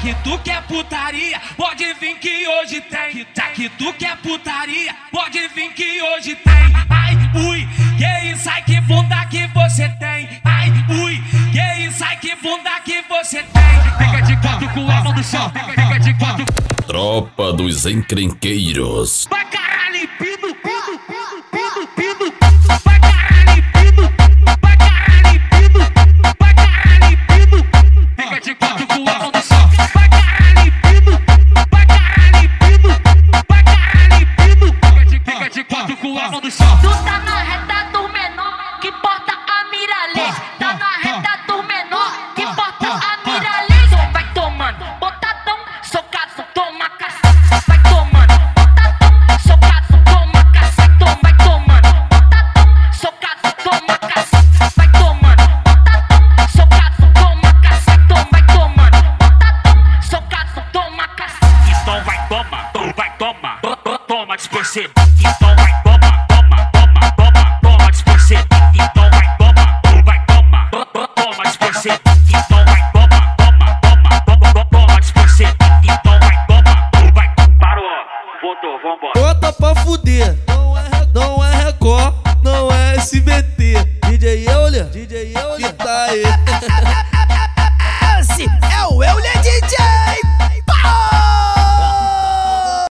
que tu quer putaria, pode vir que hoje tem. Já que tu quer putaria, pode vir que hoje tem. Ai, ui, que isso, ai que bunda que você tem. Ai, ui, que isso, ai que bunda que você tem. Fica de quatro com a mão no chão, fica de quatro. Tropa dos Encrenqueiros. Vai